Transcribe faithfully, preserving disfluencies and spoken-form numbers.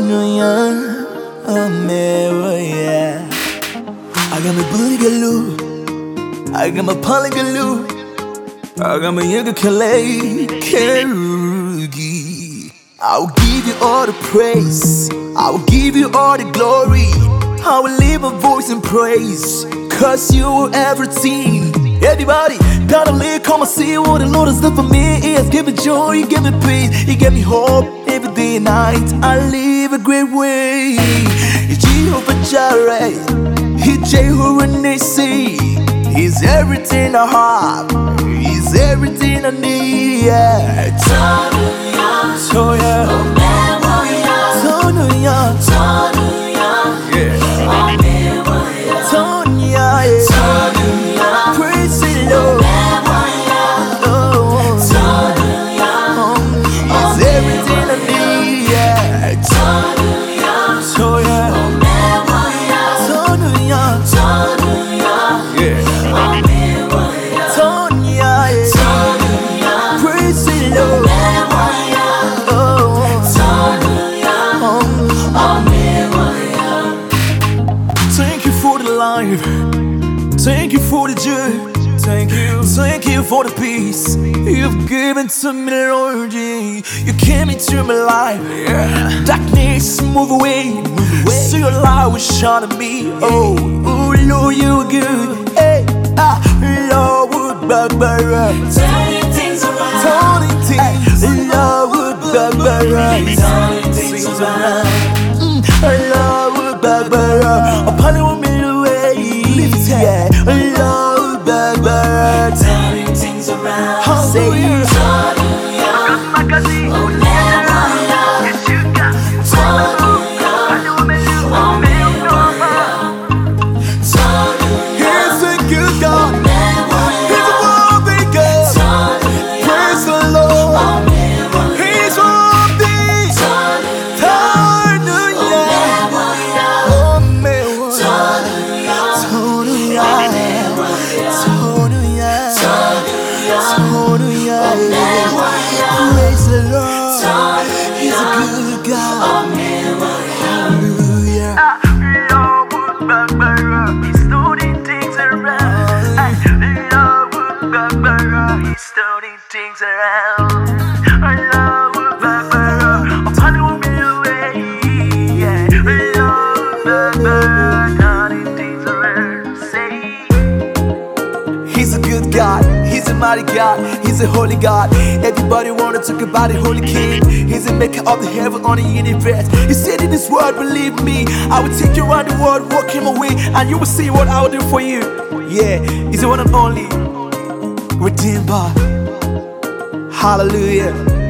Tonuya, Amewa. I got my boogaloo, I got my polygaloo, I got my yoga Kalei Kerugi. I'll give you all the praise, I will give you all the glory. I will leave a voice in praise, cause you were everything. Everybody, gotta live, come and see what the Lord has done for me. He has given joy, He gave me peace, He gave me hope. Every day and night, I live a great way. He's Jehovah Jireh, He's Jehovah Nissi. He's everything I have, He's everything I need. Yeah. Tonuya, Tonuya, Tonuya, Tonuya, Tonuya, yeah. Tonuya, Tonuya, yeah. Tonuya, Praise the Lord. Oh, Tonuya, He's everything I need. Yeah. Tonuya, Tonuya, Tonuya, Tonuya, yeah. Tonuya, yeah. Praise the Lord. Thank you for the life, thank you for the joy, thank you, thank you for the peace you've given to me, Lord. You came into my life, yeah. Darkness move away, move away. So your light will shine on me. Oh, oh Lord, you're good. Hey, ah, Lord, Barbara, turning things around, turning things, Lord, Barbara, turning things around, Lord, Barbara, upon the woman away, yeah, Lord, Barbara, turning things around. say you, Tonuya, he's a good God, he's a worthy God, praise the Lord, he's worthy, Tonuya, Amewa, Tonuya, Tonuya, Tonuya, praise the Lord, he's a good God, hallelujah. He's turning things around. I love Barbara. He's turning things around. I love Barbara. Upon the woman away. Yeah. I love Barbara. Turning things around. Say. He's a good God, He's a mighty God, He's a holy God. Everybody wanna talk about the Holy King. He's the maker of the heaven on the universe. He said in His word, believe me, I will take you around the world, walk Him away, and you will see what I will do for you. Yeah, He's the one and only Redeemer. Hallelujah.